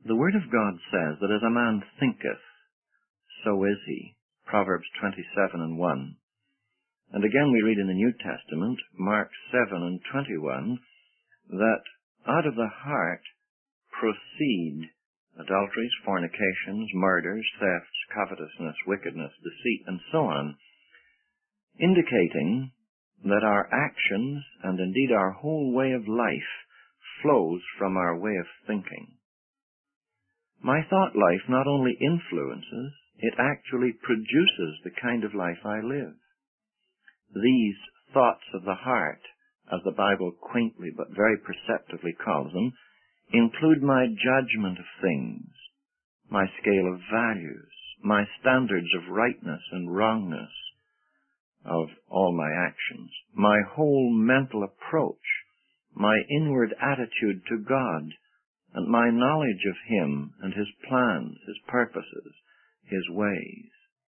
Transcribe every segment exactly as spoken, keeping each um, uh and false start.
The Word of God says that as a man thinketh, so is he. Proverbs twenty-seven and one. And again we read in the New Testament, Mark seven and twenty-one, that out of the heart proceed adulteries, fornications, murders, thefts, covetousness, wickedness, deceit, and so on, indicating that our actions, and indeed our whole way of life, flows from our way of thinking. My thought life not only influences, it actually produces the kind of life I live. These thoughts of the heart, as the Bible quaintly but very perceptively calls them, include my judgment of things, my scale of values, my standards of rightness and wrongness of all my actions, my whole mental approach, my inward attitude to God, and my knowledge of Him and His plans, His purposes, His ways.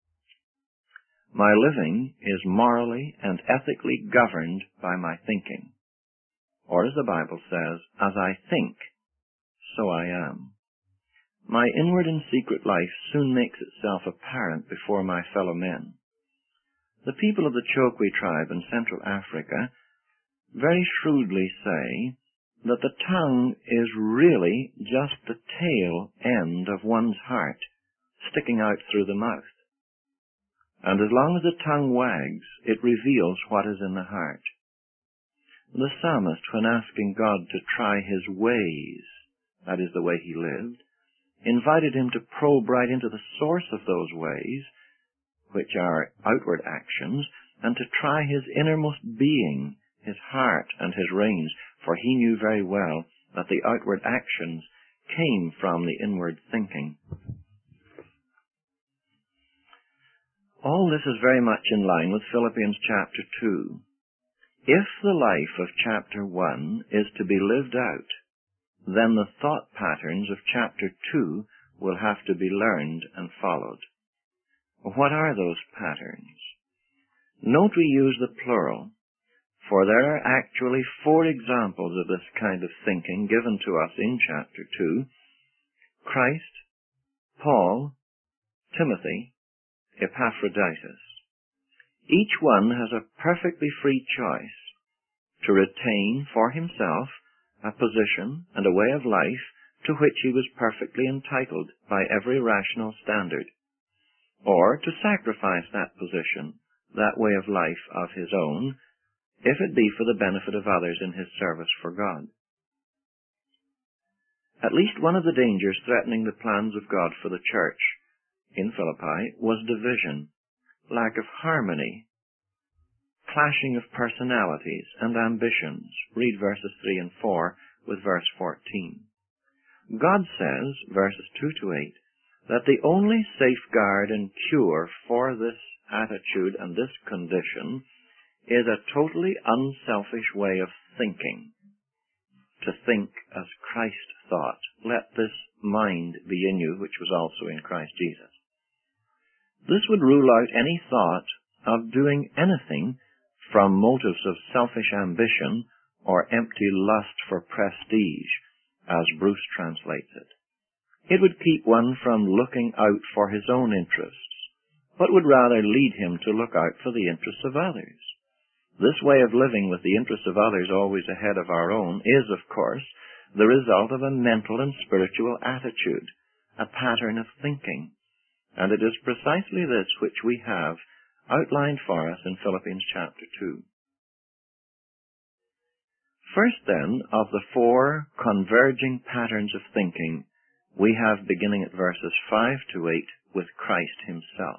My living is morally and ethically governed by my thinking. Or as the Bible says, as I think, so I am. My inward and secret life soon makes itself apparent before my fellow men. The people of the Chokwe tribe in Central Africa very shrewdly say that the tongue is really just the tail end of one's heart, sticking out through the mouth. And as long as the tongue wags, it reveals what is in the heart. The psalmist, when asking God to try his ways, that is the way he lived, invited him to probe right into the source of those ways, which are outward actions, and to try his innermost being, his heart and his reins, for he knew very well that the outward actions came from the inward thinking. All this is very much in line with Philippians chapter two. If the life of chapter one is to be lived out, then the thought patterns of chapter two will have to be learned and followed. What are those patterns? Note we use the plural, for there are actually four examples of this kind of thinking given to us in chapter two: Christ, Paul, Timothy, Epaphroditus. Each one has a perfectly free choice to retain for himself a position and a way of life to which he was perfectly entitled by every rational standard, or to sacrifice that position, that way of life of his own, if it be for the benefit of others in his service for God. At least one of the dangers threatening the plans of God for the church in Philippi was division, lack of harmony, clashing of personalities and ambitions. Read verses three and four with verse fourteen. God says, verses two to eight, that the only safeguard and cure for this attitude and this condition is a totally unselfish way of thinking. To think as Christ thought. Let this mind be in you, which was also in Christ Jesus. This would rule out any thought of doing anything from motives of selfish ambition or empty lust for prestige, as Bruce translates it. It would keep one from looking out for his own interests, but would rather lead him to look out for the interests of others. This way of living with the interests of others always ahead of our own is, of course, the result of a mental and spiritual attitude, a pattern of thinking, and it is precisely this which we have outlined for us in Philippians chapter two. First, then, of the four converging patterns of thinking, we have, beginning at verses five to eight, with Christ himself.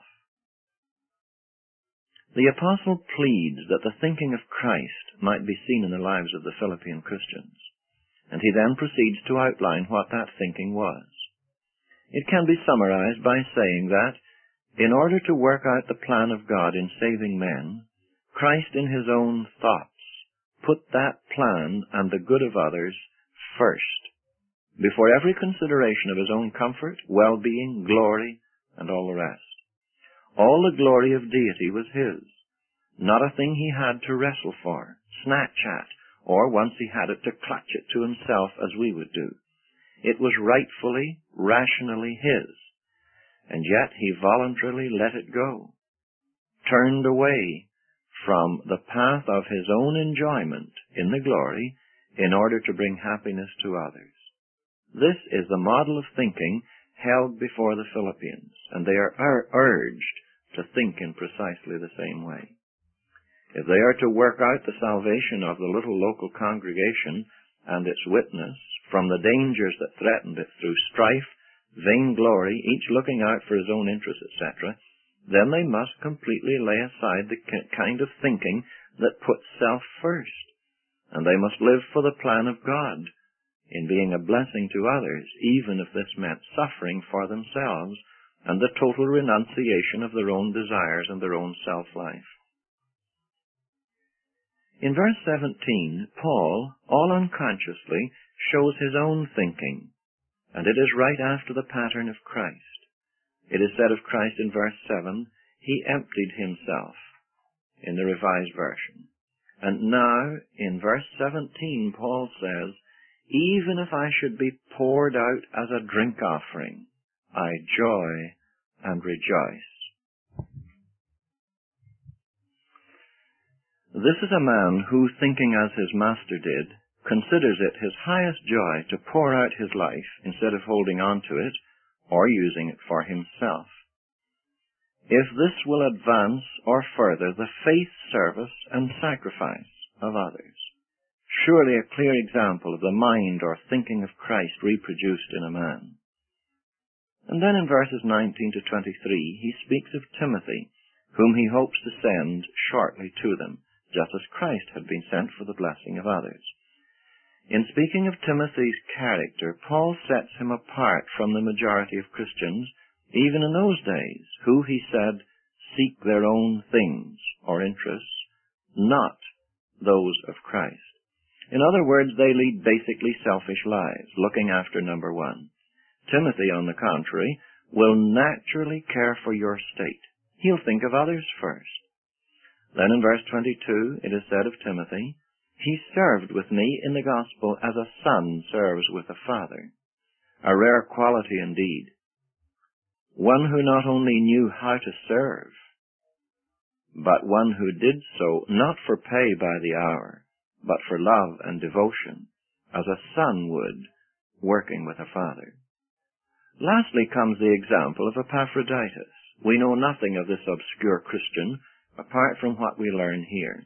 The apostle pleads that the thinking of Christ might be seen in the lives of the Philippian Christians, and he then proceeds to outline what that thinking was. It can be summarized by saying that, in order to work out the plan of God in saving men, Christ in his own thoughts put that plan and the good of others first, before every consideration of his own comfort, well-being, glory, and all the rest. All the glory of deity was his, not a thing he had to wrestle for, snatch at, or once he had it to clutch it to himself as we would do. It was rightfully, rationally his, and yet he voluntarily let it go, turned away from the path of his own enjoyment in the glory in order to bring happiness to others. This is the model of thinking held before the Philippians, and they are ur- urged to think in precisely the same way. If they are to work out the salvation of the little local congregation and its witness from the dangers that threatened it through strife, vainglory, each looking out for his own interests, et cetera, then they must completely lay aside the kind of thinking that puts self first, and they must live for the plan of God in being a blessing to others, even if this meant suffering for themselves and the total renunciation of their own desires and their own self-life. In verse seventeen, Paul, all unconsciously, shows his own thinking, and it is right after the pattern of Christ. It is said of Christ in verse seven, he emptied himself, in the Revised Version. And now, in verse seventeen, Paul says, even if I should be poured out as a drink offering, I joy and rejoice. This is a man who, thinking as his master did, considers it his highest joy to pour out his life instead of holding on to it or using it for himself. If this will advance or further the faith, service, and sacrifice of others, surely a clear example of the mind or thinking of Christ reproduced in a man. And then in verses nineteen to twenty-three, he speaks of Timothy, whom he hopes to send shortly to them, just as Christ had been sent for the blessing of others. In speaking of Timothy's character, Paul sets him apart from the majority of Christians, even in those days, who, he said, seek their own things or interests, not those of Christ. In other words, they lead basically selfish lives, looking after number one. Timothy, on the contrary, will naturally care for your state. He'll think of others first. Then in verse twenty-two, it is said of Timothy, he served with me in the gospel as a son serves with a father. A rare quality indeed. One who not only knew how to serve, but one who did so not for pay by the hour, but for love and devotion, as a son would, working with a father. Lastly comes the example of Epaphroditus. We know nothing of this obscure Christian, apart from what we learn here.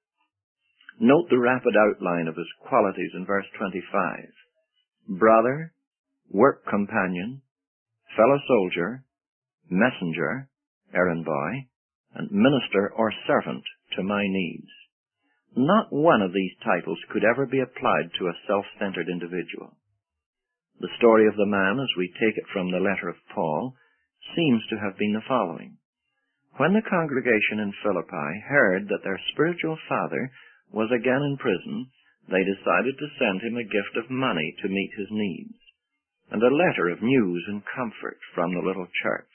Note the rapid outline of his qualities in verse twenty-five. Brother, work companion, fellow soldier, messenger, errand boy, and minister or servant to my needs. Not one of these titles could ever be applied to a self-centered individual. The story of the man, as we take it from the letter of Paul, seems to have been the following. When the congregation in Philippi heard that their spiritual father was again in prison, they decided to send him a gift of money to meet his needs, and a letter of news and comfort from the little church.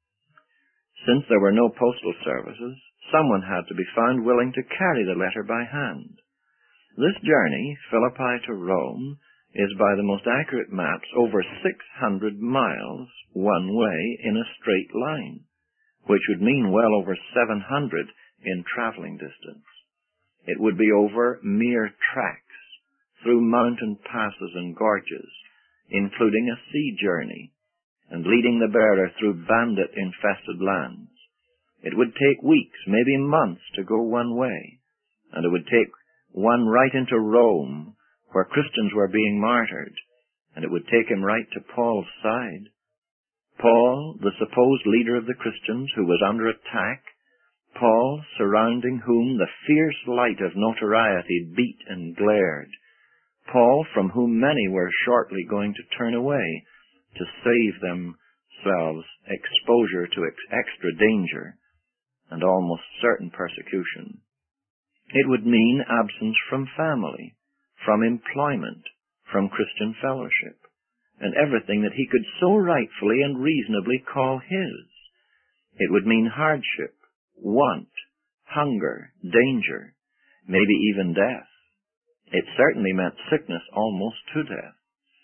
Since there were no postal services, someone had to be found willing to carry the letter by hand. This journey, Philippi to Rome, is by the most accurate maps over six hundred miles one way in a straight line, which would mean well over seven hundred in traveling distance. It would be over mere tracks, through mountain passes and gorges, including a sea journey, and leading the bearer through bandit-infested lands. It would take weeks, maybe months, to go one way, and it would take one right into Rome, where Christians were being martyred, and it would take him right to Paul's side. Paul, the supposed leader of the Christians who was under attack, Paul, surrounding whom the fierce light of notoriety beat and glared, Paul, from whom many were shortly going to turn away to save themselves exposure to ex- extra danger and almost certain persecution. It would mean absence from family, from employment, from Christian fellowship, and everything that he could so rightfully and reasonably call his. It would mean hardship, want, hunger, danger, maybe even death. It certainly meant sickness almost to death.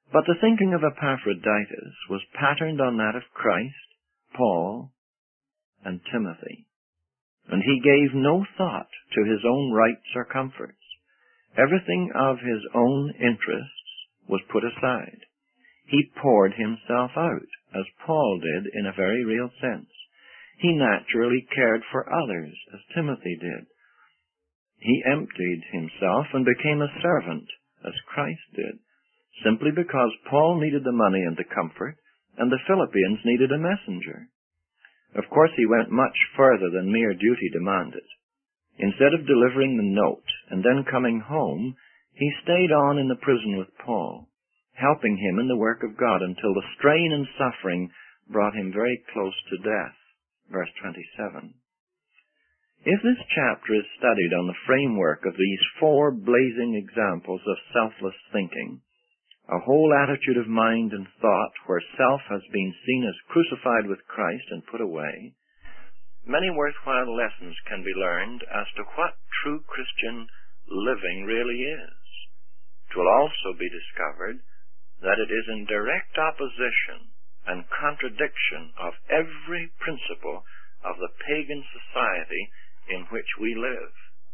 But the thinking of Epaphroditus was patterned on that of Christ, Paul, and Timothy, and he gave no thought to his own rights or comforts. Everything of his own interests was put aside. He poured himself out, as Paul did in a very real sense. He naturally cared for others, as Timothy did. He emptied himself and became a servant, as Christ did, simply because Paul needed the money and the comfort, and the Philippians needed a messenger. Of course, he went much further than mere duty demanded. Instead of delivering the note and then coming home, he stayed on in the prison with Paul, helping him in the work of God until the strain and suffering brought him very close to death. Verse twenty-seven. If this chapter is studied on the framework of these four blazing examples of selfless thinking, a whole attitude of mind and thought where self has been seen as crucified with Christ and put away, many worthwhile lessons can be learned as to what true Christian living really is. It will also be discovered that it is in direct opposition and contradiction of every principle of the pagan society in which we live.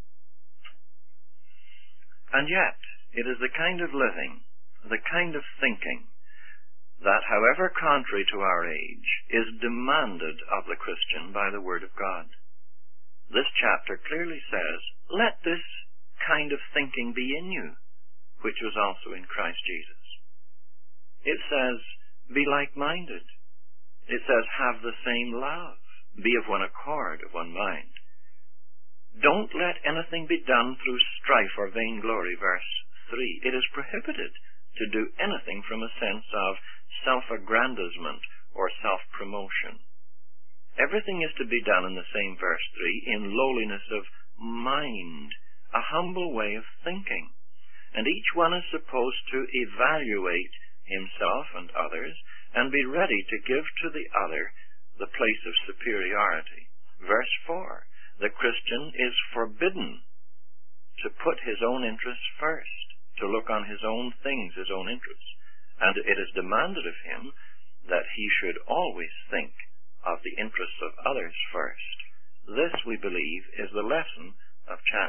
And yet, it is the kind of living, the kind of thinking, that, however contrary to our age, is demanded of the Christian by the Word of God. This chapter clearly says, let this kind of thinking be in you, which was also in Christ Jesus. It says, be like-minded. It says, have the same love. Be of one accord, of one mind. Don't let anything be done through strife or vainglory, verse three. It is prohibited to do anything from a sense of self-aggrandizement or self-promotion. Everything is to be done in the same verse three, in lowliness of mind, a humble way of thinking. And each one is supposed to evaluate himself and others and be ready to give to the other the place of superiority. Verse four, the Christian is forbidden to put his own interests first, to look on his own things, his own interests. And it is demanded of him that he should always think of the interests of others first. This, we believe, is the lesson of chapter